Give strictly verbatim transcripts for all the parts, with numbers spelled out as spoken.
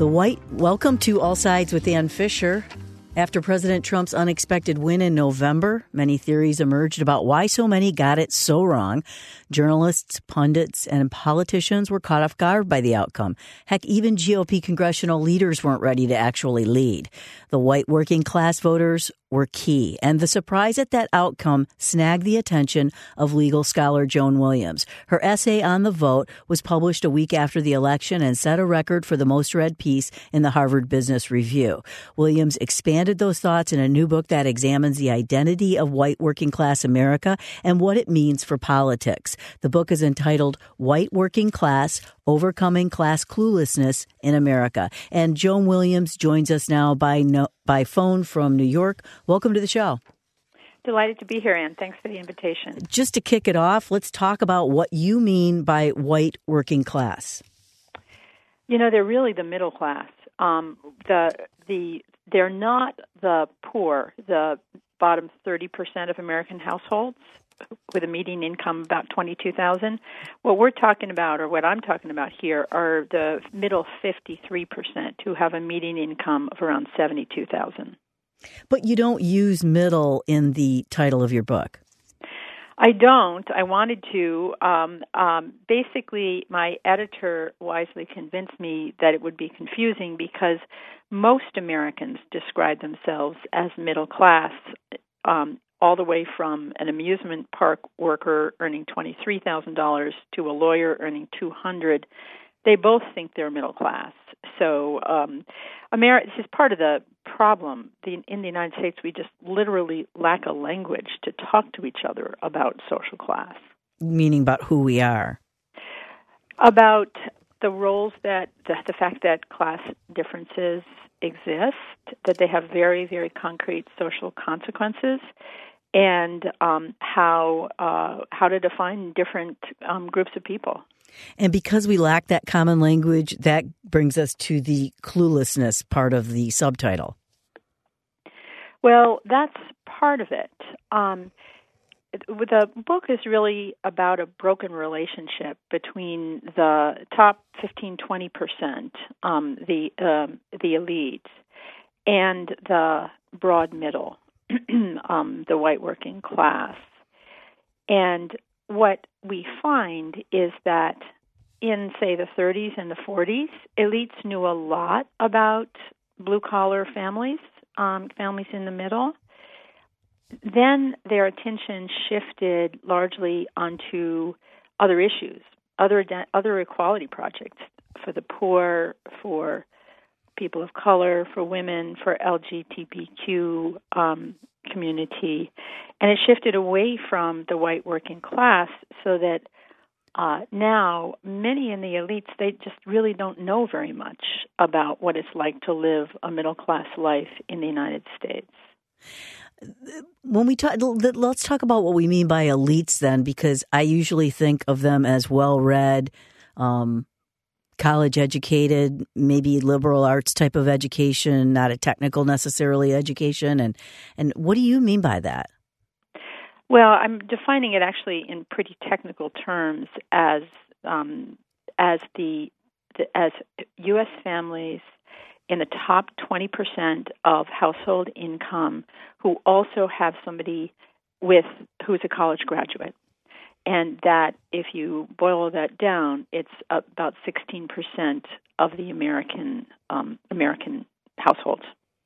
The White Welcome to All Sides with Ann Fisher. After President Trump's unexpected win in November, many theories emerged about why so many got it so wrong. Journalists, pundits, and politicians were caught off guard by the outcome. Heck, even G O P congressional leaders weren't ready to actually lead. The white working class voters were key, and the surprise at that outcome snagged the attention of legal scholar Joan Williams. Her essay on the vote was published a week after the election and set a record for the most read piece in the Harvard Business Review. Williams expanded those thoughts in a new book that examines the identity of white working class America and what it means for politics. The book is entitled White Working Class: Overcoming Class Cluelessness in America. And Joan Williams joins us now by no, by phone from New York. Welcome to the show. Delighted to be here, Ann. Thanks for the invitation. Just to kick it off, let's talk about what you mean by white working class. You know, they're really the middle class. Um, the the they're not the poor, the bottom thirty percent of American households with a median income about twenty-two thousand. What we're talking about, or what I'm talking about here, are the middle fifty-three percent who have a median income of around seventy-two thousand. But you don't use middle in the title of your book. I don't. I wanted to. Um, um, basically, my editor wisely convinced me that it would be confusing because most Americans describe themselves as middle class, um, all the way from an amusement park worker earning twenty-three thousand dollars to a lawyer earning two hundred thousand dollars. They both think they're middle class. So um, America, this is part of the problem. The, in the United States, we just literally lack a language to talk to each other about social class. Meaning about who we are. About the roles that, the, the fact that class differences exist, that they have very, very concrete social consequences, and um, how uh, how to define different um, groups of people. And because we lack that common language, that brings us to the cluelessness part of the subtitle. Well, that's part of it. Um, the book is really about a broken relationship between the top fifteen, twenty percent, um, the um, the elite, and the broad middle, um, the white working class. And what we find is that in, say, the thirties and the forties, elites knew a lot about blue-collar families, um, families in the middle. Then their attention shifted largely onto other issues, other other equality projects for the poor, for people of color, for women, for L G B T Q um, community, and it shifted away from the white working class so that uh, now many in the elites, they just really don't know very much about what it's like to live a middle-class life in the United States. When we talk, let's talk about what we mean by elites then, because I usually think of them as well-read, um, college-educated, maybe liberal arts type of education, not a technical necessarily education. And, and what do you mean by that? Well, I'm defining it actually in pretty technical terms as um, as the, the as U S families in the top twenty percent of household income who also have somebody with who's a college graduate. And that, if you boil that down, it's about sixteen percent of the American um, American households.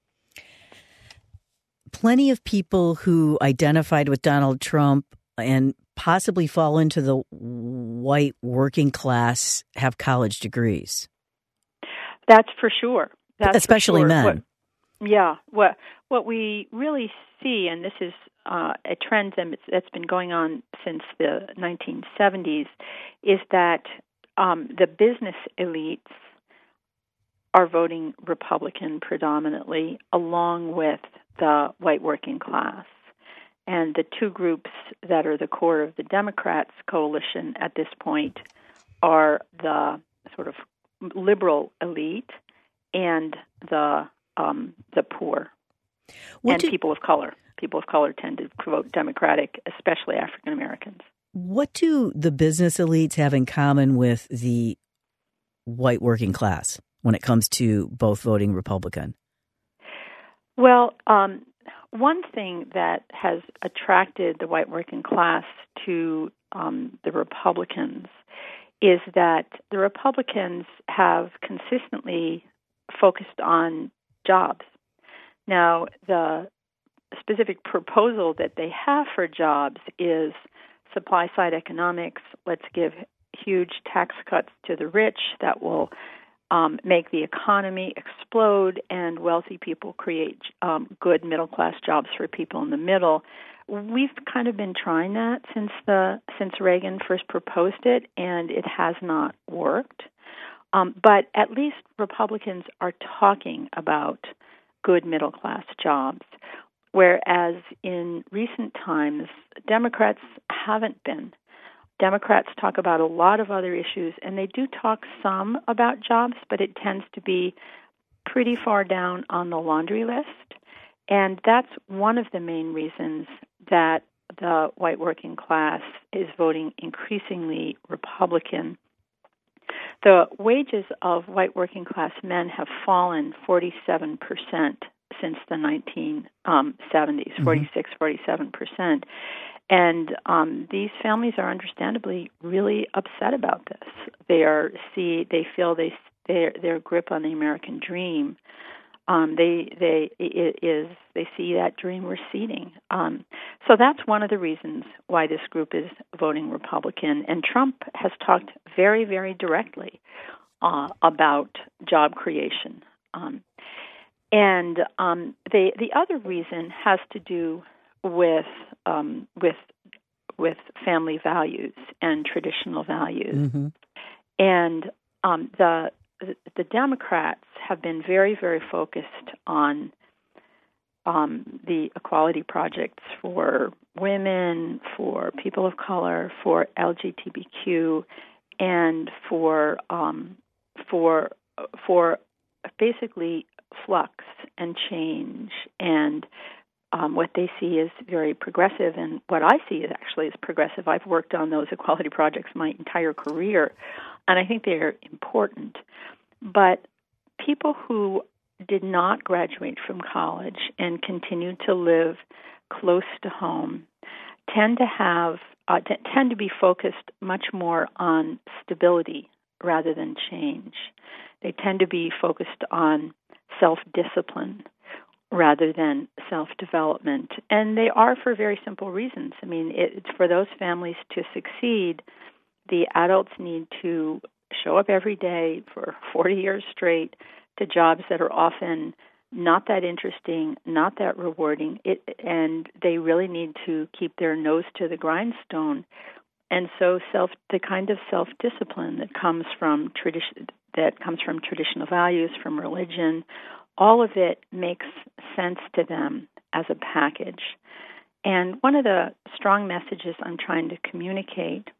Plenty of people who identified with Donald Trump and possibly fall into the white working class have college degrees. That's for sure. That's Especially for sure. men. What, yeah. What what we really see, and this is uh, a trend that's been going on since the nineteen seventies, is that um, the business elites are voting Republican predominantly, along with the white working class. And the two groups that are the core of the Democrats' coalition at this point are the sort of liberal elite and the um, the poor what and do, people of color. People of color tend to vote Democratic, especially African Americans. What do the business elites have in common with the white working class? when it comes to both voting Republican? Well, um, one thing that has attracted the white working class to um, the Republicans is that the Republicans have consistently focused on jobs. Now, the specific proposal that they have for jobs is supply-side economics. Let's give huge tax cuts to the rich that will um, make the economy explode, and wealthy people create um, good middle-class jobs for people in the middle. We've kind of been trying that since the since Reagan first proposed it, and it has not worked. Um, but at least Republicans are talking about good middle-class jobs, whereas in recent times, Democrats haven't been. Democrats talk about a lot of other issues, and they do talk some about jobs, but it tends to be pretty far down on the laundry list. And that's one of the main reasons that the white working class is voting increasingly Republican. The wages of white working class men have fallen forty-seven percent since the nineteen seventies, mm-hmm. forty-six, forty-seven percent. And um, these families are understandably really upset about this. They are see they feel they their their grip on the American dream. Um, they they it is they see that dream receding. Um, so that's one of the reasons why this group is voting Republican. And Trump has talked very very directly uh, about job creation. Um, and um, the the other reason has to do with um, with with family values and traditional values. Mm-hmm. And um, the the Democrats have been very, very focused on um, the equality projects for women, for people of color, for L G B T Q, and for um, for for basically flux and change, and um, what they see is very progressive, and what I see is actually is progressive. I've worked on those equality projects my entire career, and I think they are important. But people who did not graduate from college and continue to live close to home tend to have uh, t- tend to be focused much more on stability rather than change. They tend to be focused on self-discipline rather than self-development, and they are for very simple reasons. I mean, it, for those families to succeed, the adults need to show up every day for forty years straight to jobs that are often not that interesting, not that rewarding, it, and they really need to keep their nose to the grindstone. And so, self the kind of self-discipline that comes from tradition, that comes from traditional values, from religion, all of it makes sense to them as a package. And one of the strong messages I'm trying to communicate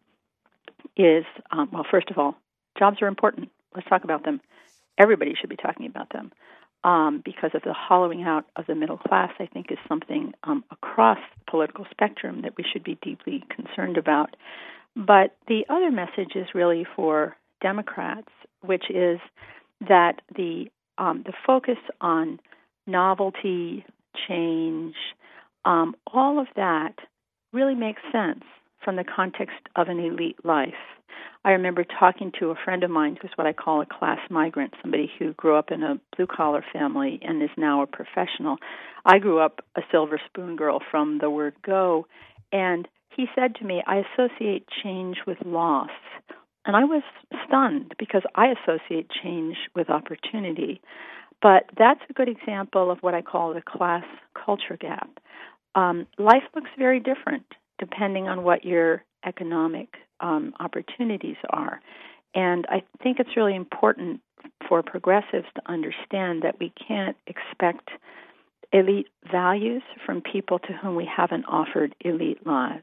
is, um, well, first of all, jobs are important. Let's talk about them. Everybody should be talking about them um, because of the hollowing out of the middle class, I think, is something um, across the political spectrum that we should be deeply concerned about. But the other message is really for Democrats, which is that the um, the focus on novelty, change, um, all of that really makes sense from the context of an elite life. I remember talking to a friend of mine who's what I call a class migrant, somebody who grew up in a blue-collar family and is now a professional. I grew up a silver spoon girl from the word go, and he said to me, I associate change with loss. And I was stunned because I associate change with opportunity. But that's a good example of what I call the class culture gap. Um, life looks very different depending on what your economic um, opportunities are. And I think it's really important for progressives to understand that we can't expect elite values from people to whom we haven't offered elite lives.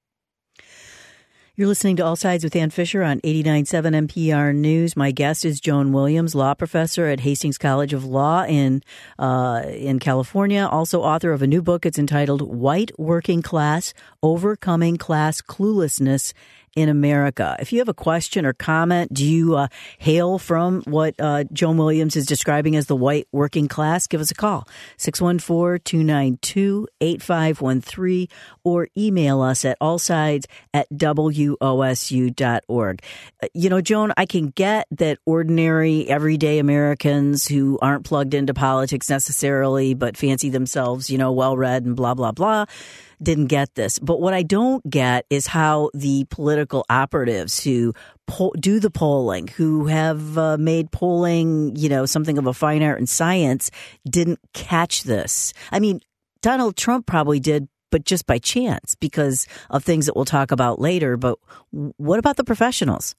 You're listening to All Sides with Ann Fisher on eighty-nine point seven N P R News. My guest is Joan Williams, law professor at Hastings College of Law in uh, in California, also author of a new book. It's entitled White Working Class, Overcoming Class Cluelessness in America. If you have a question or comment, do you uh, hail from what uh, Joan Williams is describing as the white working class? Give us a call, six one four, two nine two, eight five one three, or email us at allsides at W O S U dot org. Uh, you know, Joan, I can get that ordinary, everyday Americans who aren't plugged into politics necessarily, but fancy themselves, you know, well-read and blah, blah, blah, didn't get this. But what I don't get is how the political operatives who po- do the polling, who have uh, made polling, you know, something of a fine art and science, didn't catch this. I mean, Donald Trump probably did, but just by chance because of things that we'll talk about later. But what about the professionals?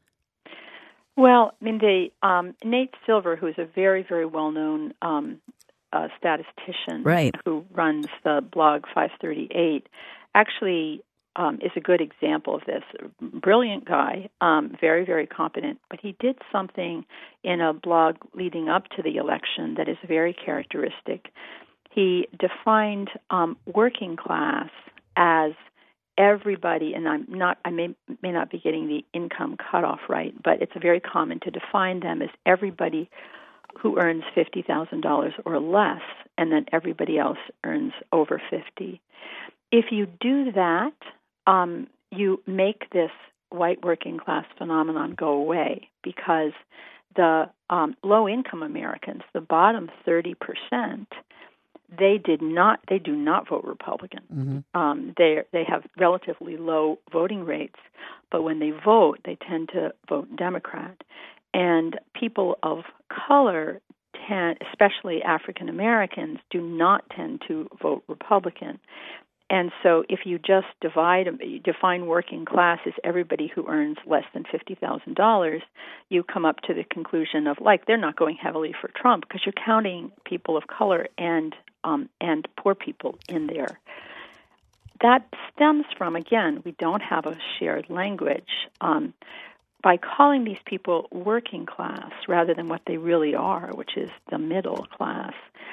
Well, I mean, they, um, Nate Silver, who's a very, very well-known um a statistician right. who runs the blog five thirty-eight, actually um, is a good example of this. Brilliant guy, um, very, very competent, but he did something in a blog leading up to the election that is very characteristic. He defined um, working class as everybody, and I'm not, I may may not be getting the income cutoff right, but it's very common to define them as everybody who earns fifty thousand dollars or less, and then everybody else earns over fifty. If you do that, um, you make this white working class phenomenon go away because the um, low-income Americans, the bottom thirty percent, they did not, they do not vote Republican. Mm-hmm. Um, they they have relatively low voting rates, but when they vote, they tend to vote Democrat. And people of color, tend, especially African Americans, do not tend to vote Republican. And so if you just divide, you define working class as everybody who earns less than fifty thousand dollars, you come up to the conclusion of, like, they're not going heavily for Trump because you're counting people of color and um, and poor people in there. That stems from, again, we don't have a shared language. Um, by calling these people working class rather than what they really are, which is the middle class,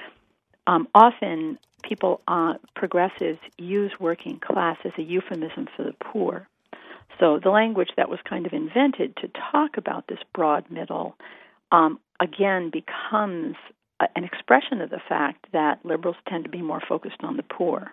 um, often people, uh, progressives, use working class as a euphemism for the poor. So the language that was kind of invented to talk about this broad middle, um, again, becomes a, an expression of the fact that liberals tend to be more focused on the poor.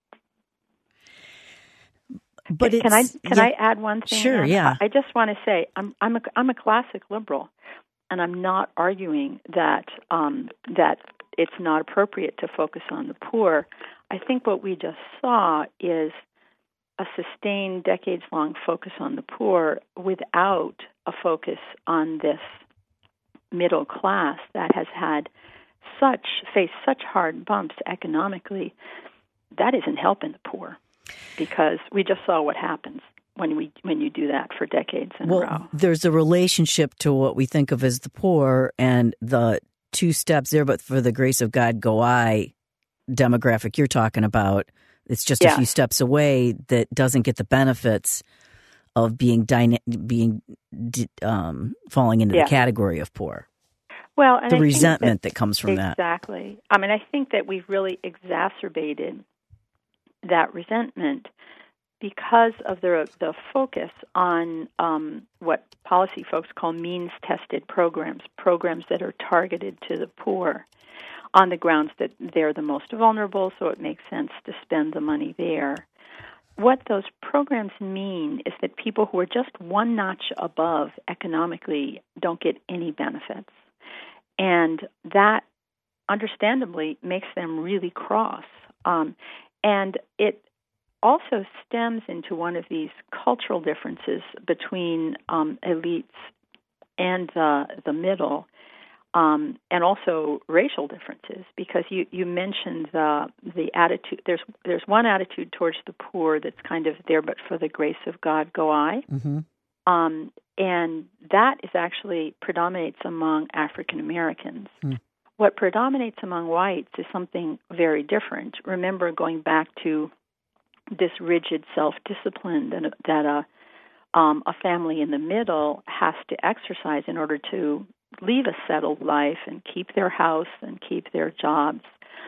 But can I can yeah, I add one thing? Sure, yeah. I just want to say I'm I'm a I'm a classic liberal, and I'm not arguing that um, that it's not appropriate to focus on the poor. I think what we just saw is a sustained, decades-long focus on the poor without a focus on this middle class that has had such faced such hard bumps economically. That isn't helping the poor. Because we just saw what happens when we when you do that for decades in well, a row. There's a relationship to what we think of as the poor and the two steps there, but for the grace of God go I demographic you're talking about. It's just yeah. a few steps away that doesn't get the benefits of being dyna- being um, falling into yeah. the category of poor. Well, and the I resentment that, that comes from exactly. that. Exactly. I mean, I think that we've really exacerbated that resentment because of the the focus on um, what policy folks call means-tested programs, programs that are targeted to the poor on the grounds that they're the most vulnerable, so it makes sense to spend the money there. What those programs mean is that people who are just one notch above economically don't get any benefits. And that, understandably, makes them really cross. Um, and it also stems into one of these cultural differences between um, elites and the, the middle, um, and also racial differences, because you, you mentioned the the attitude. There's there's one attitude towards the poor that's kind of there, but for the grace of God go I. Mm-hmm. Um, and that is actually predominates among African Americans. Mm. What predominates among whites is something very different. Remember, going back to this rigid self-discipline that, that a, um, a family in the middle has to exercise in order to leave a settled life and keep their house and keep their jobs.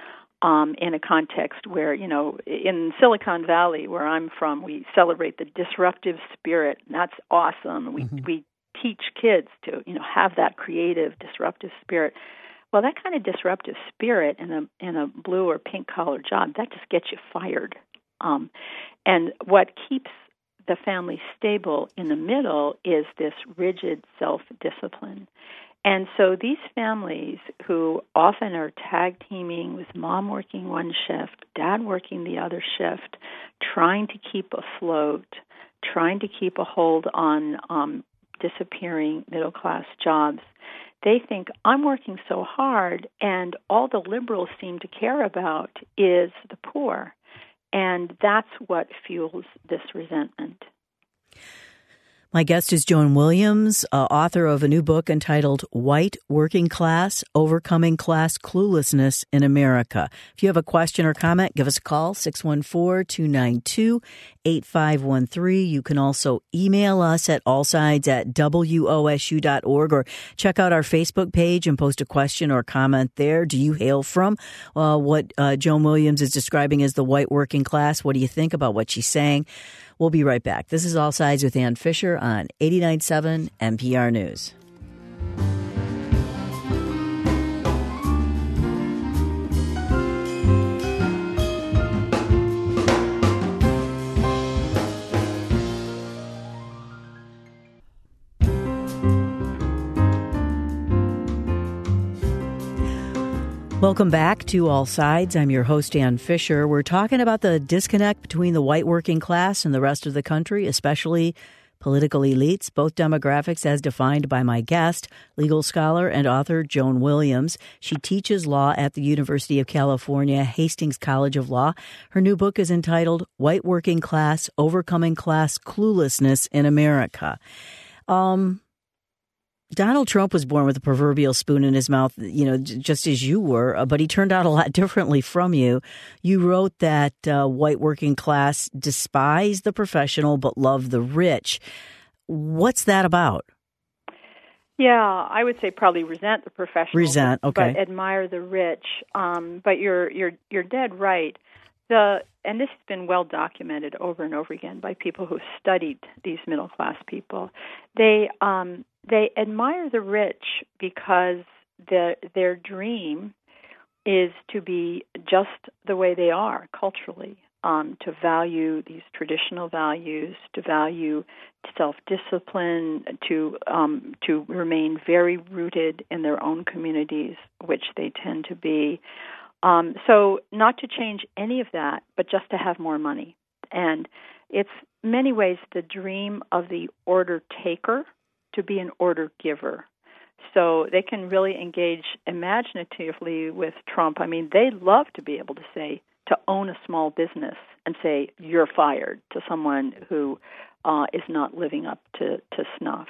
um, in a context where, you know, in Silicon Valley, where I'm from, we celebrate the disruptive spirit. And that's awesome. We Mm-hmm. we teach kids to, you know, have that creative, disruptive spirit. Well, that kind of disruptive spirit in a in a blue or pink collar job, that just gets you fired. Um, and what keeps the family stable in the middle is this rigid self-discipline. And so these families who often are tag teaming with mom working one shift, dad working the other shift, trying to keep afloat, trying to keep a hold on um, disappearing middle-class jobs, they think, I'm working so hard, and all the liberals seem to care about is the poor. And that's what fuels this resentment. My guest is Joan Williams, uh, author of a new book entitled White Working Class, Overcoming Class Cluelessness in America. If you have a question or comment, give us a call, six one four, two nine two, eight five one three. You can also email us at allsides at W O S U dot org or check out our Facebook page and post a question or comment there. Do you hail from uh, what uh, Joan Williams is describing as the white working class? What do you think about what she's saying? We'll be right back. This is All Sides with Ann Fisher on eighty-nine point seven N P R News. Welcome back to All Sides. I'm your host, Ann Fisher. We're talking about the disconnect between the white working class and the rest of the country, especially political elites, both demographics as defined by my guest, legal scholar and author Joan Williams. She teaches law at the University of California, Hastings College of Law. Her new book is entitled White Working Class, Overcoming Class Cluelessness in America. Um... Donald Trump was born with a proverbial spoon in his mouth, you know, just as you were, but he turned out a lot differently from you. You wrote that uh, white working class despise the professional but love the rich. What's that about? Yeah, I would say probably resent the professional, resent, okay, but admire the rich. Um, but you're you're you're dead right. The and this has been well documented over and over again by people who studied these middle class people. They um, they admire the rich because the, their dream is to be just the way they are culturally, um, to value these traditional values, to value self-discipline, to um, to remain very rooted in their own communities, which they tend to be. Um, so not to change any of that, but just to have more money. And it's many ways the dream of the order taker to be an order giver. So they can really engage imaginatively with Trump. I mean, they love to be able to say, to own a small business and say, you're fired to someone who uh, is not living up to, to snuff.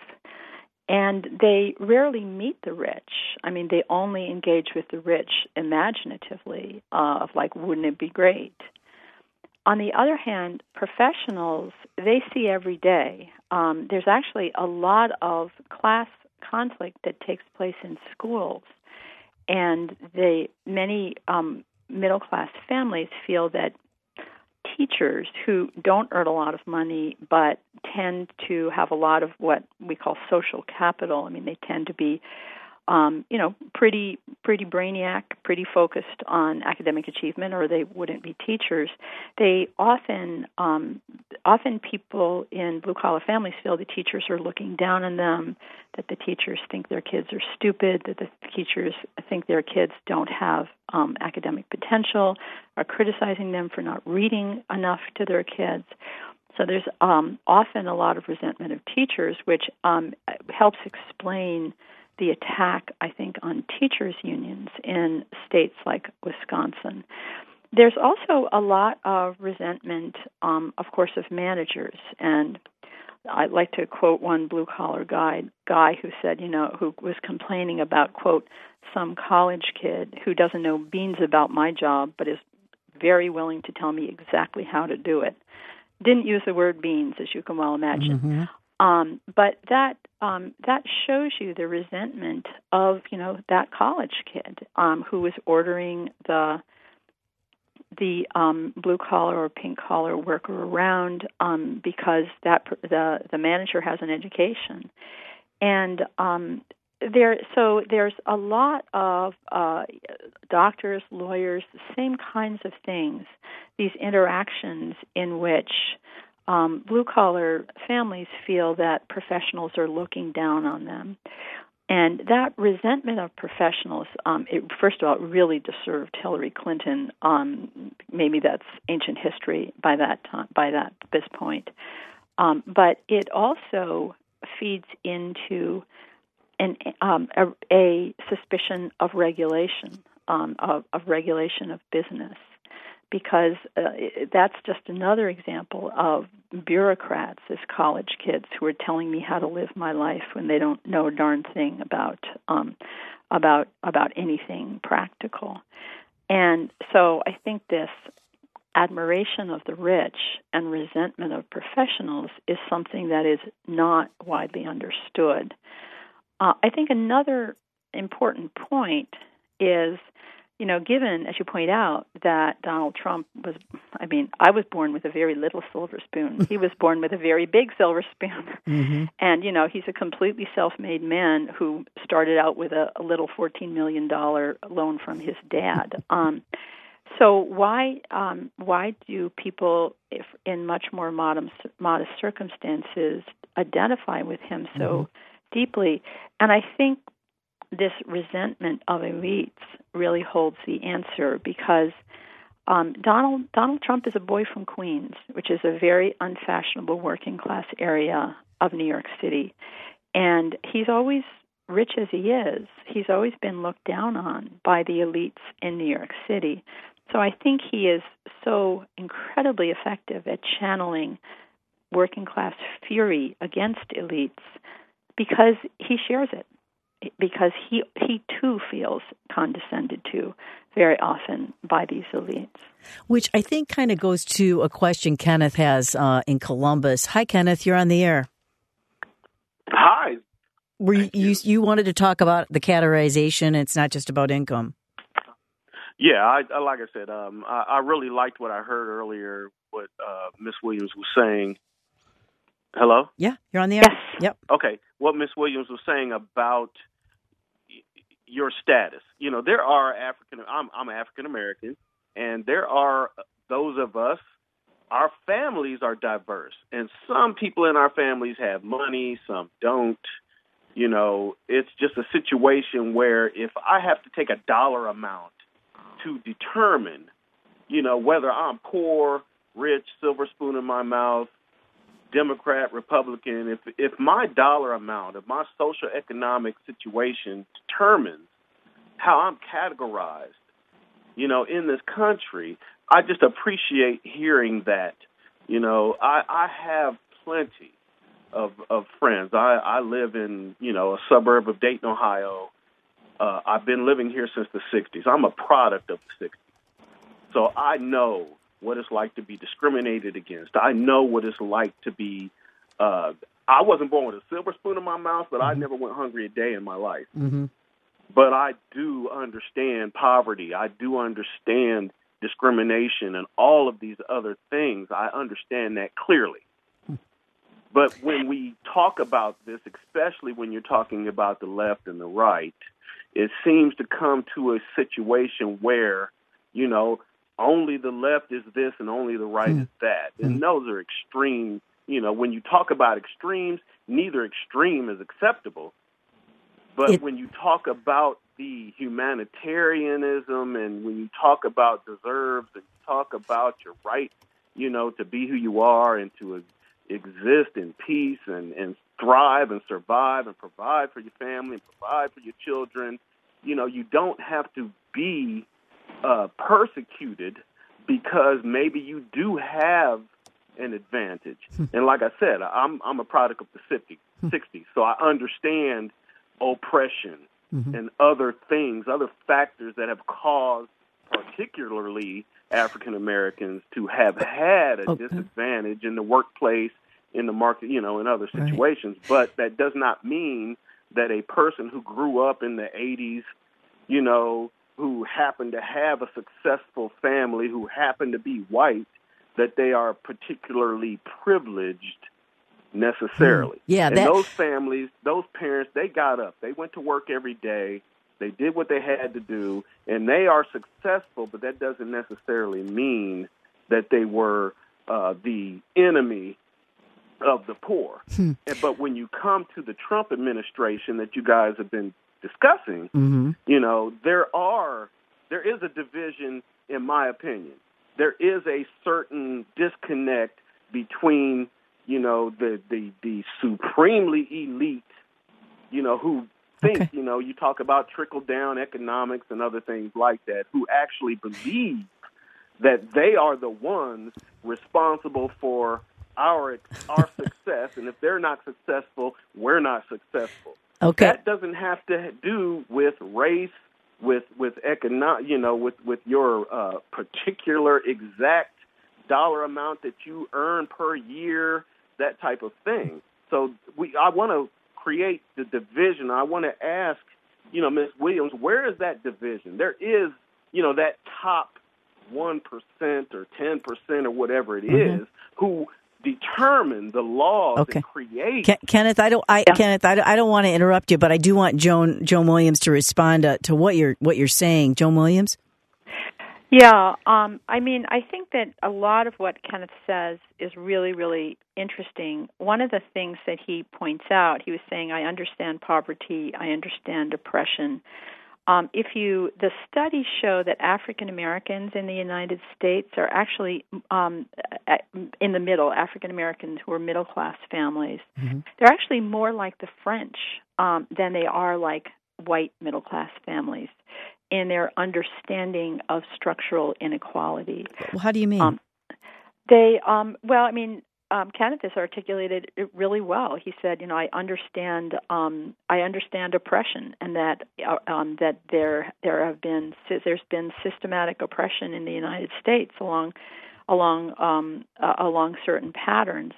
And they rarely meet the rich. I mean, they only engage with the rich imaginatively, uh, of like, wouldn't it be great? On the other hand, professionals, they see every day. Um, there's actually a lot of class conflict that takes place in schools. And they, many um, middle-class families feel that teachers who don't earn a lot of money but tend to have a lot of what we call social capital. I mean, they tend to be, um, you know, pretty pretty brainiac, pretty focused on academic achievement, or they wouldn't be teachers. They often, um, often people in blue-collar families feel the teachers are looking down on them, that the teachers think their kids are stupid, that the teachers think their kids don't have um, academic potential, are criticizing them for not reading enough to their kids. So there's um, often a lot of resentment of teachers, which um, helps explain the attack, I think, on teachers' unions in states like Wisconsin. There's also a lot of resentment, um, of course, of managers. And I'd like to quote one blue-collar guy, guy who said, you know, who was complaining about, quote, some college kid who doesn't know beans about my job but is very willing to tell me exactly how to do it. Didn't use the word beans, as you can well imagine. Mm-hmm. Um, but that um, that shows you the resentment of, you know, that college kid um, who was ordering the the um, blue collar or pink collar worker around um, because that the the manager has an education, and um, there so there's a lot of uh, doctors, lawyers, the same kinds of things. These interactions in which um, blue collar families feel that professionals are looking down on them. And that resentment of professionals, um, it, first of all, it really deserved Hillary Clinton. Um, maybe that's ancient history by that time, by that this point. Um, but it also feeds into an, um, a, a suspicion of regulation, um, of, of regulation of business, because uh, that's just another example of bureaucrats as college kids who are telling me how to live my life when they don't know a darn thing about um, about about anything practical. And so I think this admiration of the rich and resentment of professionals is something that is not widely understood. Uh, I think another important point is, you know, given, as you point out, that Donald Trump was, I mean, I was born with a very little silver spoon. He was born with a very big silver spoon. Mm-hmm. And, you know, he's a completely self-made man who started out with a, a little fourteen million dollars loan from his dad. Um, so why um, why do people, if in much more modest, modest circumstances, identify with him so mm-hmm. deeply? And I think this resentment of elites really holds the answer, because um, Donald Donald Trump is a boy from Queens, which is a very unfashionable working class area of New York City. And he's always, rich as he is, he's always been looked down on by the elites in New York City. So I think he is so incredibly effective at channeling working class fury against elites because he shares it. Because he he too feels condescended to very often by these elites. Which I think kind of goes to a question Kenneth has uh, in Columbus. Hi, Kenneth, you're on the air. Hi. Were you, you you wanted to talk about the categorization? It's not just about income. Yeah, I, I like I said, um, I, I really liked what I heard earlier. What uh, Miss Williams was saying. Hello? Yeah, you're on the air. Yes. Yep. Okay. What Miss Williams was saying about your status. You know, there are African, I'm, I'm African American, and there are those of us, our families are diverse. And some people in our families have money, some don't. You know, it's just a situation where if I have to take a dollar amount to determine, you know, whether I'm poor, rich, silver spoon in my mouth, Democrat, Republican, if if my dollar amount, if my social economic situation determines how I'm categorized, you know, in this country, I just appreciate hearing that. You know, I, I have plenty of of friends. I, I live in, you know, a suburb of Dayton, Ohio. Uh, I've been living here since the sixties. I'm a product of the sixties. So I know what it's like to be discriminated against. I know what it's like to be, uh, I wasn't born with a silver spoon in my mouth, but mm-hmm. I never went hungry a day in my life. Mm-hmm. But I do understand poverty. I do understand discrimination and all of these other things. I understand that clearly. But when we talk about this, especially when you're talking about the left and the right, it seems to come to a situation where, you know, only the left is this and only the right mm. is that. And mm. those are extreme. You know, when you talk about extremes, neither extreme is acceptable. But it, when you talk about the humanitarianism and when you talk about deserves and you talk about your right, you know, to be who you are and to ex- exist in peace and, and thrive and survive and provide for your family and provide for your children, you know, you don't have to be Uh, persecuted because maybe you do have an advantage. And like I said, I'm I'm a product of the sixties, so I understand oppression mm-hmm. and other things, other factors that have caused particularly African Americans to have had a okay. disadvantage in the workplace, in the market, you know, in other situations. Right. But that does not mean that a person who grew up in the eighties, you know, who happen to have a successful family, who happen to be white, that they are particularly privileged necessarily. Mm, yeah, and that... those families, those parents, they got up. They went to work every day. They did what they had to do, and they are successful, but that doesn't necessarily mean that they were uh, the enemy of the poor. Hmm. But when you come to the Trump administration that you guys have been discussing, mm-hmm. you know, there are there is a division, in my opinion. There is a certain disconnect between, you know, the the, the supremely elite, you know, who think, okay. you know, you talk about trickle-down economics and other things like that, who actually believe that they are the ones responsible for our our success, and if they're not successful, we're not successful. Okay. That doesn't have to do with race, with with economic, you know, with with your uh, particular exact dollar amount that you earn per year, that type of thing. So we, I want to create the division. I want to ask, you know, Miz Williams, where is that division? There is, you know, that top one percent or ten percent or whatever it mm-hmm. is who determine the laws okay. that create. Ken, Kenneth, I don't, I, yeah. Kenneth, I don't, I don't want to interrupt you, but I do want Joan, Joan Williams to respond to, to what you're, what you're saying. Joan Williams? Yeah, um, I mean, I think that a lot of what Kenneth says is really, really interesting. One of the things that he points out, he was saying, I understand poverty, I understand oppression. Um, if you, the studies show that African Americans in the United States are actually um, in the middle, African Americans who are middle class families. Mm-hmm. They're actually more like the French um, than they are like white middle class families in their understanding of structural inequality. Well, how do you mean? Um, they, um, well, I mean, Um, Kenneth has articulated it really well. He said, "You know, I understand. Um, I understand oppression, and that uh, um, that there there have been there's been systematic oppression in the United States along along um, uh, along certain patterns.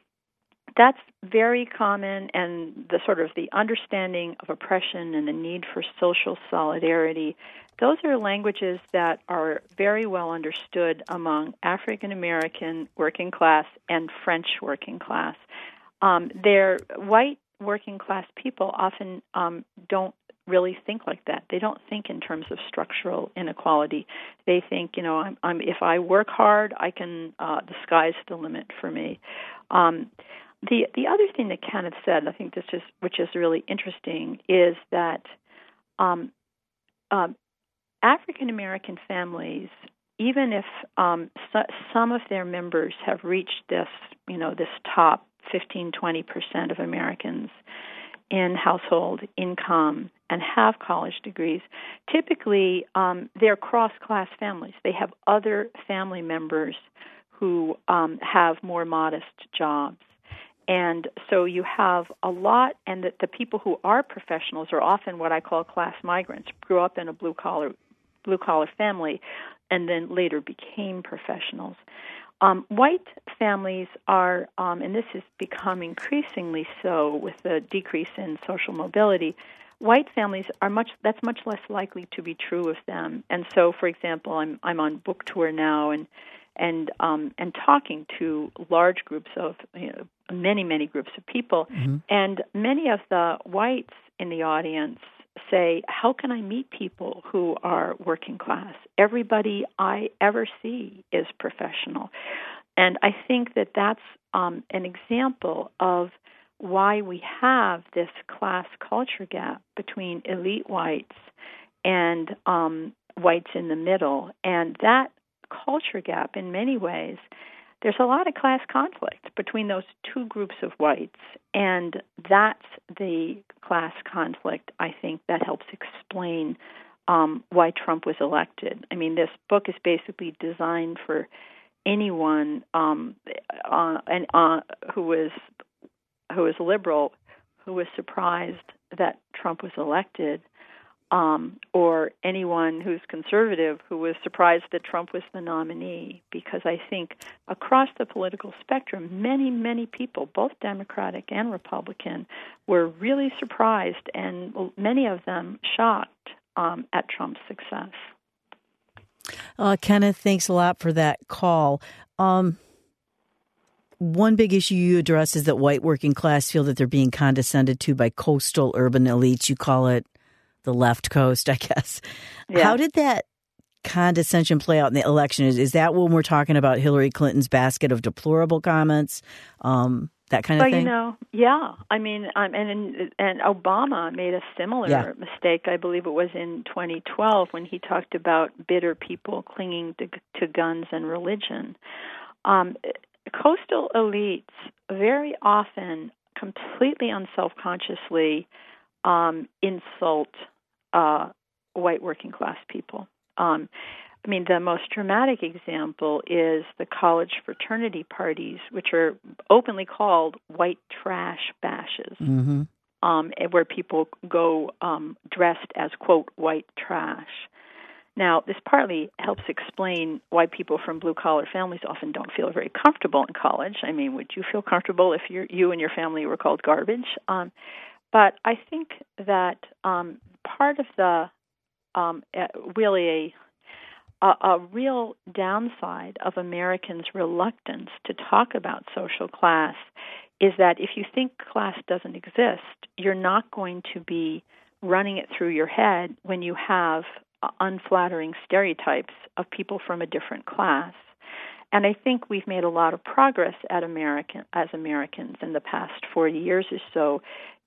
That's very common, and the sort of the understanding of oppression and the need for social solidarity. Those are languages that are very well understood among African American working class and French working class. Um, their white working class people often um, don't really think like that. They don't think in terms of structural inequality. They think, you know, I'm, I'm, if I work hard, I can. Uh, the sky's the limit for me. Um, the the other thing that Kenneth said, I think this is which is really interesting, is that. Um, um, African American families, even if um, so, some of their members have reached this, you know, this top fifteen, twenty percent of Americans in household income and have college degrees, typically um, they're cross-class families. They have other family members who um, have more modest jobs. And so you have a lot, and the, the people who are professionals are often what I call class migrants, grew up in a blue-collar blue-collar family, and then later became professionals. Um, white families are, um, and this has become increasingly so with the decrease in social mobility, white families are much, that's much less likely to be true of them. And so, for example, I'm I'm on book tour now and and um, and talking to large groups of, you know, many, many groups of people, mm-hmm. and many of the whites in the audience say, how can I meet people who are working class? Everybody I ever see is professional. And I think that that's um, an example of why we have this class culture gap between elite whites and um, whites in the middle. And that culture gap, in many ways, there's a lot of class conflict between those two groups of whites, and that's the class conflict, I think, that helps explain um, why Trump was elected. I mean, this book is basically designed for anyone um, uh, and, uh, who was who was liberal, who was surprised that Trump was elected, Um, or anyone who's conservative who was surprised that Trump was the nominee, because I think across the political spectrum, many, many people, both Democratic and Republican, were really surprised and many of them shocked um, at Trump's success. Uh, Kenneth, thanks a lot for that call. Um, one big issue you address is that white working class feel that they're being condescended to by coastal urban elites. You call it the left coast, I guess. Yeah. How did that condescension play out in the election? Is, is that when we're talking about Hillary Clinton's basket of deplorable comments, um, that kind of well, thing? Well, you know, yeah. I mean, um, and and Obama made a similar yeah. mistake. I believe it was in twenty twelve when he talked about bitter people clinging to, to guns and religion. Um, coastal elites very often, completely unselfconsciously, um, insult uh, white working class people. Um, I mean, the most dramatic example is the college fraternity parties, which are openly called white trash bashes, mm-hmm. um, where people go um, dressed as, quote, white trash. Now, this partly helps explain why people from blue-collar families often don't feel very comfortable in college. I mean, would you feel comfortable if you're, you and your family were called garbage? Um, but I think that um, part of the um, really a A, a real downside of Americans' reluctance to talk about social class is that if you think class doesn't exist, you're not going to be running it through your head when you have uh, unflattering stereotypes of people from a different class. And I think we've made a lot of progress at American as Americans in the past forty years or so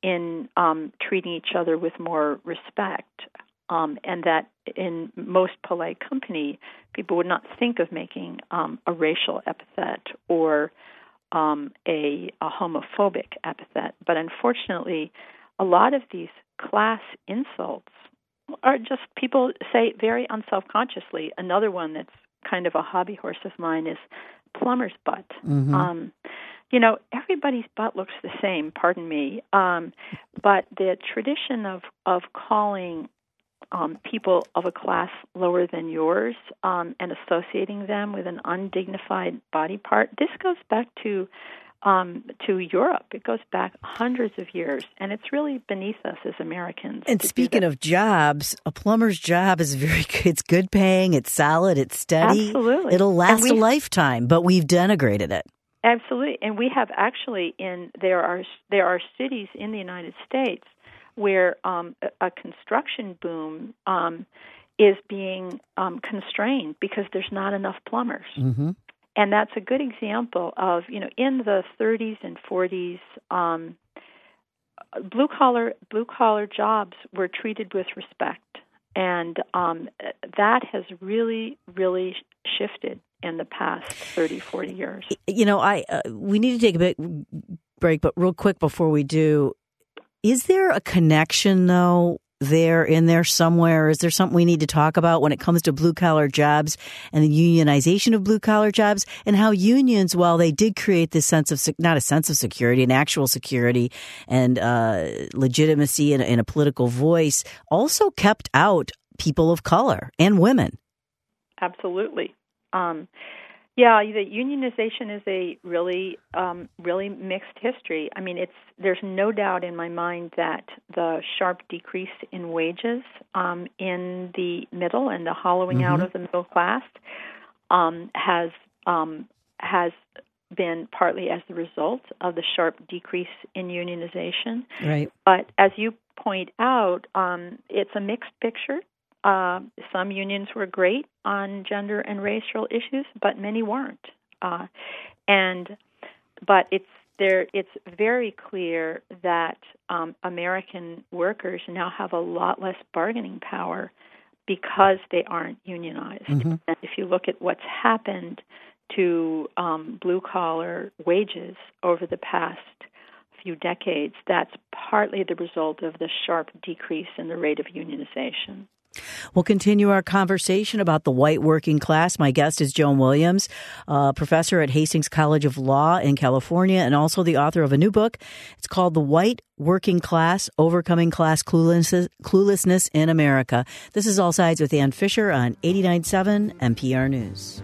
in um, treating each other with more respect. Um, and that in most polite company, people would not think of making um, a racial epithet or um, a, a homophobic epithet. But unfortunately, a lot of these class insults are just people say very unselfconsciously. Another one that's kind of a hobby horse of mine is plumber's butt. Mm-hmm. Um, you know, everybody's butt looks the same, pardon me, um, but the tradition of, of calling Um, people of a class lower than yours um, and associating them with an undignified body part. This goes back to um, to Europe. It goes back hundreds of years, and it's really beneath us as Americans. And speaking of jobs, a plumber's job is very good. It's good paying, it's solid, it's steady. Absolutely. It'll last we, a lifetime, but we've denigrated it. Absolutely. And we have actually in there are there are cities in the United States where um, a, a construction boom um, is being um, constrained because there's not enough plumbers. Mm-hmm. And that's a good example of, you know, in the thirties and forties, um, blue-collar blue-collar jobs were treated with respect. And um, that has really, really shifted in the past thirty, forty years. You know, I uh, we need to take a bit break, but real quick before we do, is there a connection, though, there in there somewhere? Is there something we need to talk about when it comes to blue-collar jobs and the unionization of blue-collar jobs and how unions, while they did create this sense of, not a sense of security, an actual security and uh, legitimacy and, and a political voice, also kept out people of color and women? Absolutely. Um Yeah, the unionization is a really, um, really mixed history. I mean, it's there's no doubt in my mind that the sharp decrease in wages um, in the middle and the hollowing mm-hmm. out of the middle class um, has um, has been partly as the result of the sharp decrease in unionization. Right. But as you point out, um, it's a mixed picture. Uh, some unions were great on gender and racial issues, but many weren't. Uh, and but it's there. It's very clear that um, American workers now have a lot less bargaining power because they aren't unionized. Mm-hmm. And if you look at what's happened to um, blue-collar wages over the past few decades, that's partly the result of the sharp decrease in the rate of unionization. We'll continue our conversation about the white working class. My guest is Joan Williams, uh, professor at Hastings College of Law in California, and also the author of a new book. It's called The White Working Class, Overcoming Class Cluelessness, Cluelessness in America. This is All Sides with Ann Fisher on eighty-nine point seven N P R News.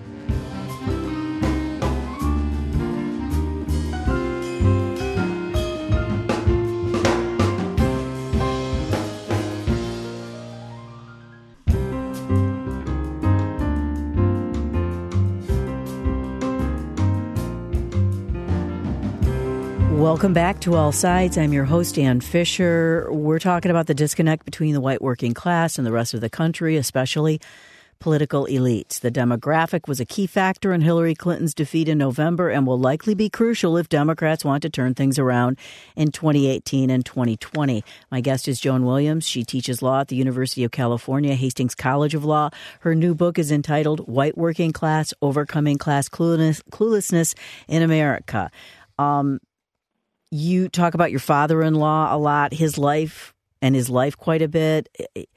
Welcome back to All Sides. I'm your host, Ann Fisher. We're talking about the disconnect between the white working class and the rest of the country, especially political elites. The demographic was a key factor in Hillary Clinton's defeat in November and will likely be crucial if Democrats want to turn things around in twenty eighteen and twenty twenty. My guest is Joan Williams. She teaches law at the University of California, Hastings College of Law. Her new book is entitled White Working Class, Overcoming Class Clueless- Cluelessness in America. Um, you talk about your father-in-law a lot, his life and his life quite a bit.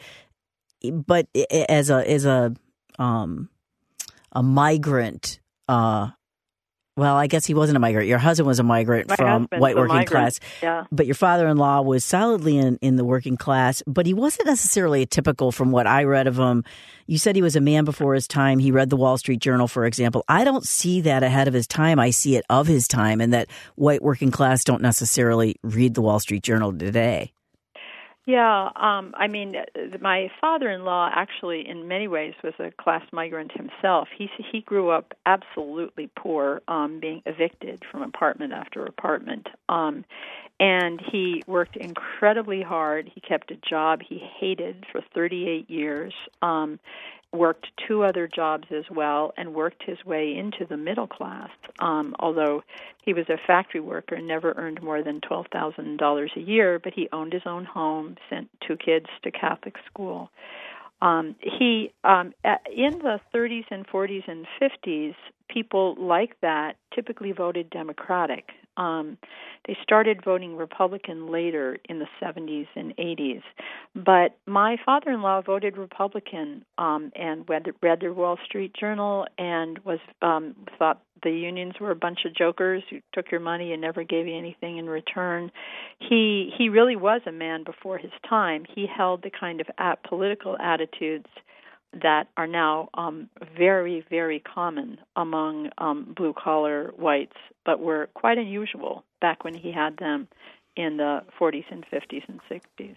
But as a as a um, a migrant, uh, well, I guess he wasn't a migrant. Your husband was a migrant My from white working migrant. class. Yeah. But your father-in-law was solidly in, in the working class, but he wasn't necessarily typical from what I read of him. You said he was a man before his time. He read the Wall Street Journal, for example. I don't see that ahead of his time. I see it of his time, and that white working class don't necessarily read the Wall Street Journal today. Yeah, um, I mean, my father-in-law actually, in many ways, was a class migrant himself. He he grew up absolutely poor, um, being evicted from apartment after apartment, um, and he worked incredibly hard. He kept a job he hated for thirty-eight years. Um, worked two other jobs as well, and worked his way into the middle class, um, although he was a factory worker and never earned more than twelve thousand dollars a year, but he owned his own home, sent two kids to Catholic school. Um, he, um, in the thirties and forties and fifties, people like that typically voted Democratic. Um, they started voting Republican later in the seventies and eighties. But my father-in-law voted Republican um, and read, read the Wall Street Journal and was um, thought the unions were a bunch of jokers who took your money and never gave you anything in return. He he really was a man before his time. He held the kind of at political attitudes that are now um, very, very common among um, blue-collar whites, but were quite unusual back when he had them in the forties and fifties and sixties.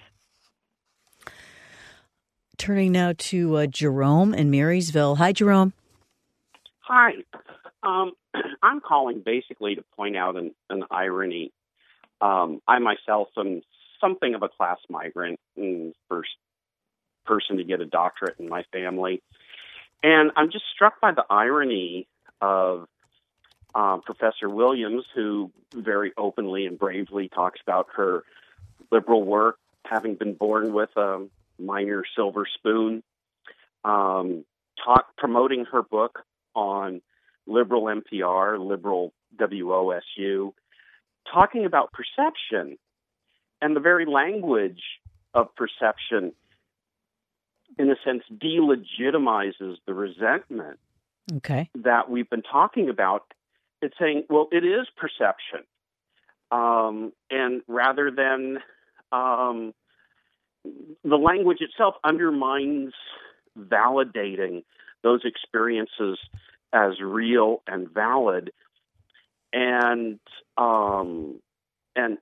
Turning now to uh, Jerome in Marysville. Hi, Jerome. Hi. Um, I'm calling basically to point out an, an irony. Um, I myself am something of a class migrant, and first person to get a doctorate in my family. And I'm just struck by the irony of uh, Professor Williams, who very openly and bravely talks about her liberal work, having been born with a minor silver spoon, um, talk, promoting her book on liberal N P R, liberal W O S U, talking about perception and the very language of perception, in a sense, delegitimizes the resentment okay. that we've been talking about. It's saying, well, it is perception. Um, and rather than um, the language itself undermines validating those experiences as real and valid. And um, and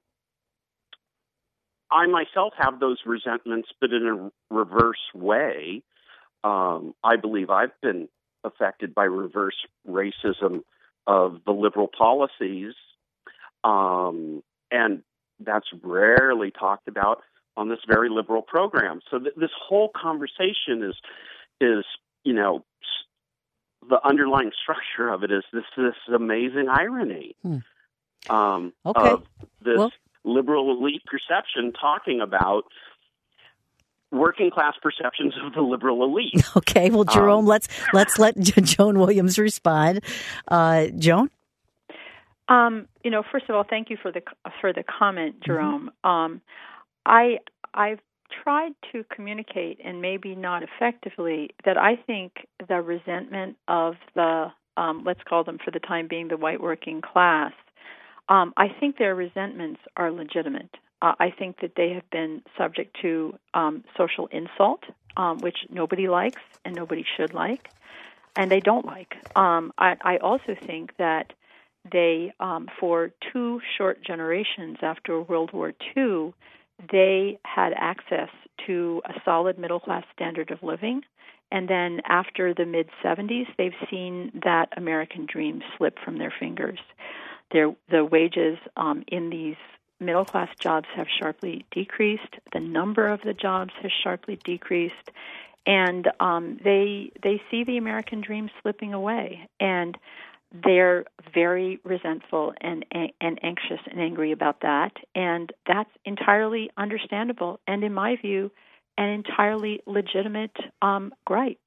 I myself have those resentments, but in a reverse way. Um, I believe I've been affected by reverse racism of the liberal policies, um, and that's rarely talked about on this very liberal program. So th- this whole conversation is, is you know, the underlying structure of it is this this amazing irony hmm. um, okay. of this well, liberal elite perception talking about working class perceptions of the liberal elite. Okay, well, Jerome, um, let's let's let Joan Williams respond. Uh, Joan? Um, you know, first of all, thank you for the for the comment, Jerome. Mm-hmm. Um, I I've tried to communicate, and maybe not effectively, that I think the resentment of the um, let's call them for the time being the white working class. Um, I think their resentments are legitimate. Uh, I think that they have been subject to um, social insult, um, which nobody likes and nobody should like, and they don't like. Um, I, I also think that they, um, for two short generations after World War Two, they had access to a solid middle-class standard of living. And then after the mid-seventies, they've seen that American dream slip from their fingers. their the wages um, in these middle-class jobs have sharply decreased. The number of the jobs has sharply decreased, and um, they they see the American dream slipping away, and they're very resentful and and anxious and angry about that, and that's entirely understandable, and in my view, an entirely legitimate um, gripe.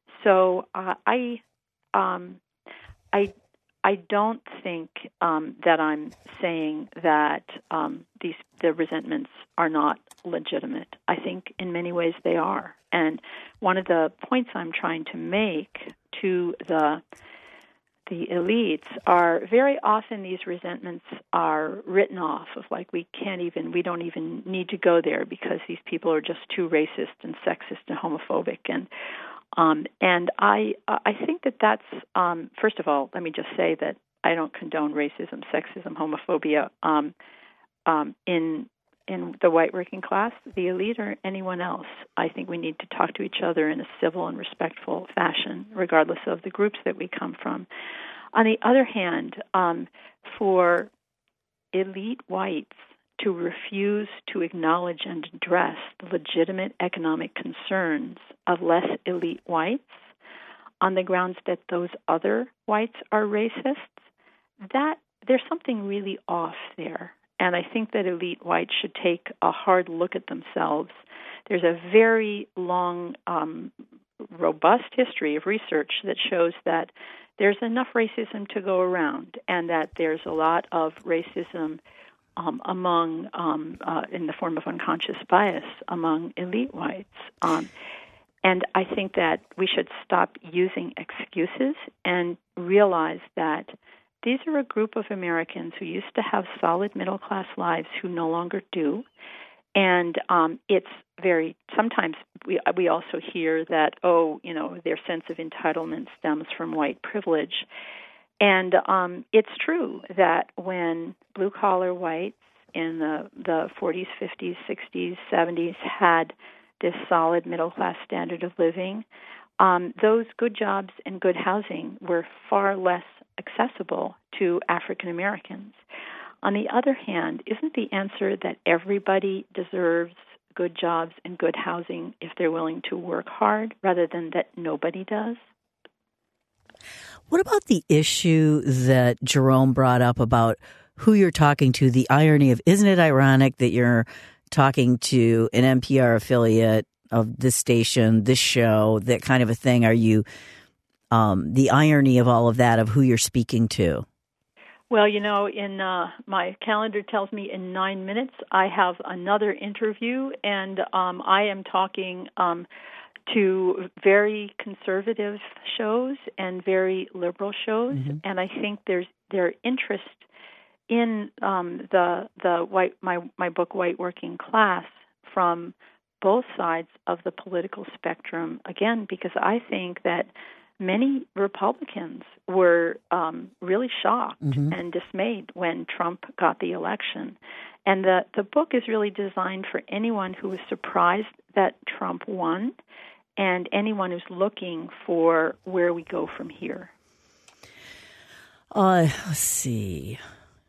So uh, I, um, I, I don't think um, that I'm saying that um, these the resentments are not legitimate. I think in many ways they are, and one of the points I'm trying to make to the the elites are very often these resentments are written off of like we can't even, we don't even need to go there because these people are just too racist and sexist and homophobic. And um, and I I think that that's, um, first of all, let me just say that I don't condone racism, sexism, homophobia um, um, in in the white working class, the elite, or anyone else. I think we need to talk to each other in a civil and respectful fashion, regardless of the groups that we come from. On the other hand, um, for elite whites to refuse to acknowledge and address the legitimate economic concerns of less elite whites on the grounds that those other whites are racists, that there's something really off there. And I think that elite whites should take a hard look at themselves. There's a very long, um, robust history of research that shows that there's enough racism to go around, and that there's a lot of racism um, among, um, uh, in the form of unconscious bias, among elite whites. Um, and I think that we should stop using excuses and realize that these are a group of Americans who used to have solid middle-class lives who no longer do. And um, it's very, sometimes we we also hear that, oh, you know, their sense of entitlement stems from white privilege. And um, it's true that when blue-collar whites in the, the forties, fifties, sixties, seventies had this solid middle-class standard of living, um, those good jobs and good housing were far less accessible to African Americans. On the other hand, isn't the answer that everybody deserves good jobs and good housing if they're willing to work hard, rather than that nobody does? What about the issue that Jerome brought up about who you're talking to, the irony of, isn't it ironic that you're talking to an N P R affiliate of this station, this show, that kind of a thing? Are you, um, the irony of all of that, of who you're speaking to? Well, you know, in uh, my calendar tells me in nine minutes I have another interview, and um, I am talking um, to very conservative shows and very liberal shows, mm-hmm. and I think there's their interest in um, the the white my my book White Working Class from both sides of the political spectrum. Again, because I think that many Republicans were um, really shocked mm-hmm. and dismayed when Trump got the election. And the, the book is really designed for anyone who was surprised that Trump won and anyone who's looking for where we go from here. Uh, let's see.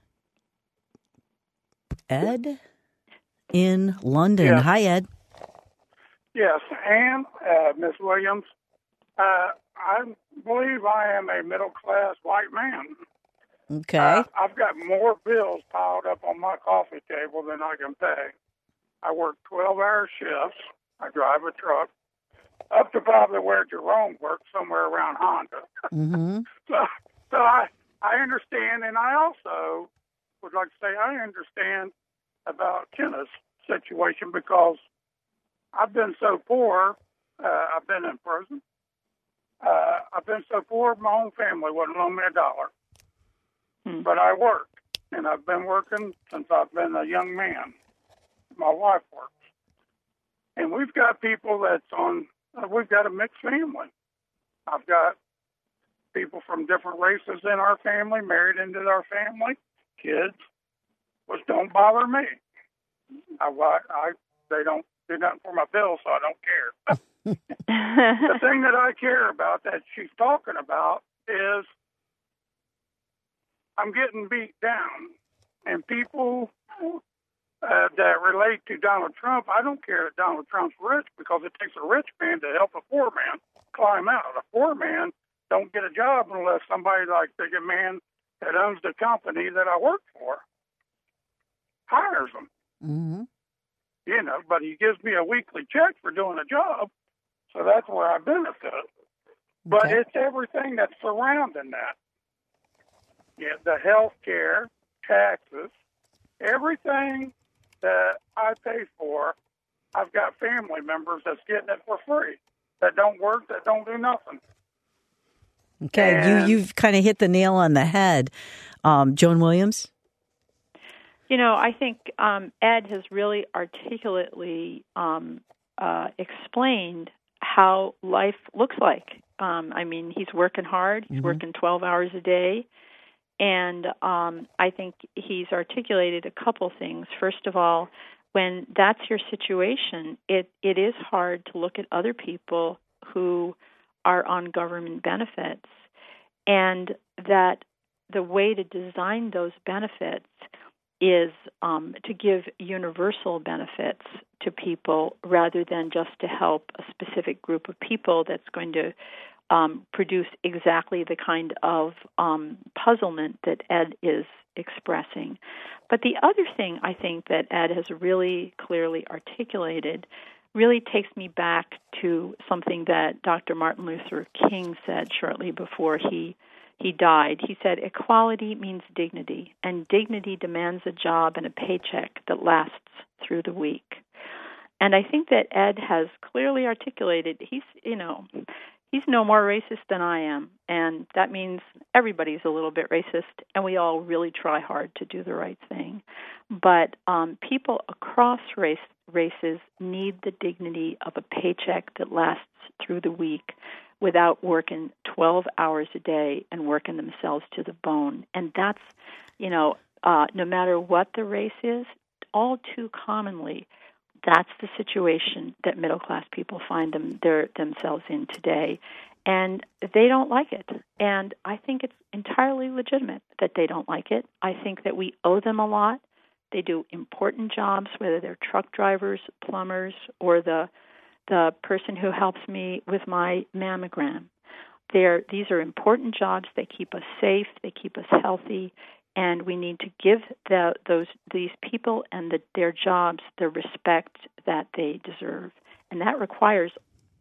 Ed in London. Yes. Hi, Ed. Yes, Anne, uh, Miss Williams. Uh, I believe I am a middle-class white man. Okay. Uh, I've got more bills piled up on my coffee table than I can pay. I work twelve-hour shifts. I drive a truck, up to probably where Jerome works, somewhere around Honda. Mm-hmm. so so I, I understand, and I also would like to say I understand about Kenna's situation because I've been so poor. Uh, I've been in prison. Uh, I've been so poor, my own family wouldn't loan me a dollar. Hmm. But I work, and I've been working since I've been a young man. My wife works. And we've got people that's on, uh, we've got a mixed family. I've got people from different races in our family, married into our family, kids, which don't bother me. I, I, they don't do nothing for my bills, so I don't care. The thing that I care about that she's talking about is I'm getting beat down. And people uh, that relate to Donald Trump, I don't care that Donald Trump's rich because it takes a rich man to help a poor man climb out. A poor man don't get a job unless somebody like the man that owns the company that I work for hires him. Mm-hmm. You know, but he gives me a weekly check for doing a job, so that's where I benefit. But Okay. it's everything that's surrounding that. Yeah, the health care, taxes, everything that I pay for, I've got family members that's getting it for free, that don't work, that don't do nothing. Okay, And- you, you've kind of hit the nail on the head. Um, Joan Williams? You know, I think um, Ed has really articulately um, uh, explained how life looks like. Um, I mean, he's working hard. He's Mhm. working twelve hours a day. And um, I think he's articulated a couple things. First of all, when that's your situation, it, it is hard to look at other people who are on government benefits, and that the way to design those benefits is um, to give universal benefits to people rather than just to help a specific group of people that's going to um, produce exactly the kind of um, puzzlement that Ed is expressing. But the other thing I think that Ed has really clearly articulated really takes me back to something that Doctor Martin Luther King said shortly before he he died. He said, equality means dignity, and dignity demands a job and a paycheck that lasts through the week. And I think that Ed has clearly articulated, he's, you know, he's no more racist than I am, and that means everybody's a little bit racist, and we all really try hard to do the right thing. But um, people across race, races need the dignity of a paycheck that lasts through the week without working twelve hours a day and working themselves to the bone. And that's, you know, uh, no matter what the race is, all too commonly, that's the situation that middle-class people find them their, themselves in today. And they don't like it. And I think it's entirely legitimate that they don't like it. I think that we owe them a lot. They do important jobs, whether they're truck drivers, plumbers, or the the person who helps me with my mammogram. They're, these are important jobs. They keep us safe. They keep us healthy. And we need to give the, those these people and the, their jobs the respect that they deserve. And that requires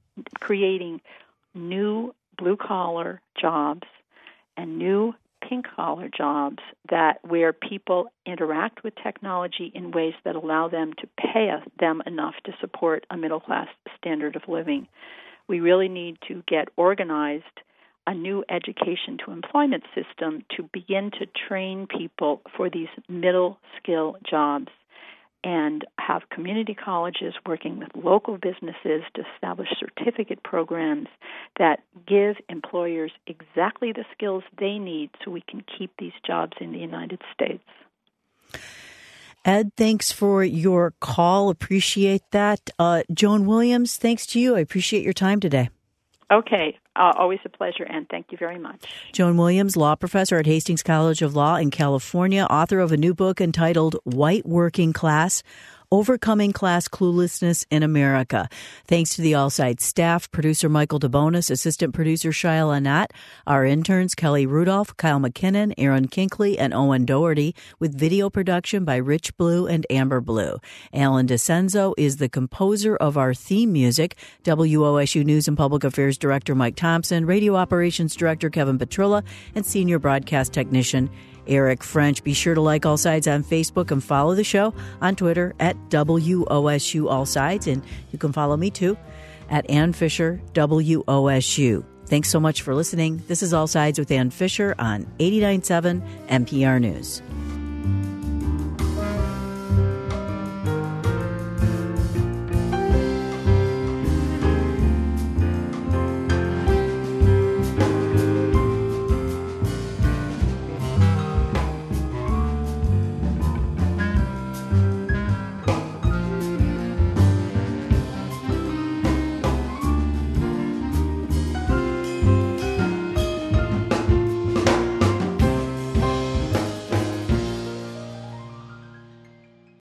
creating new blue-collar jobs and new pink-collar jobs that where people interact with technology in ways that allow them to pay them enough to support a middle-class standard of living. We really need to get organized a new education to employment system to begin to train people for these middle skill jobs, and have community colleges working with local businesses to establish certificate programs that give employers exactly the skills they need so we can keep these jobs in the United States. Ed, thanks for your call. Appreciate that. Uh, Joan Williams, thanks to you. I appreciate your time today. Okay. Uh, always a pleasure, and thank you very much. Joan Williams, law professor at Hastings College of Law in California, author of a new book entitled White Working Class: Overcoming Class Cluelessness in America. Thanks to the All Sides staff, producer Michael DeBonis, assistant producer Shia Nat, our interns Kelly Rudolph, Kyle McKinnon, Aaron Kinkley, and Owen Doherty, with video production by Rich Blue and Amber Blue. Alan DeCenzo is the composer of our theme music. W O S U News and Public Affairs Director Mike Thompson, Radio Operations Director Kevin Petrilla, and Senior Broadcast Technician Eric French. Be sure to like All Sides on Facebook and follow the show on Twitter at W O S U All Sides. And you can follow me too at Ann Fisher, W O S U. Thanks so much for listening. This is All Sides with Ann Fisher on eighty-nine point seven N P R News.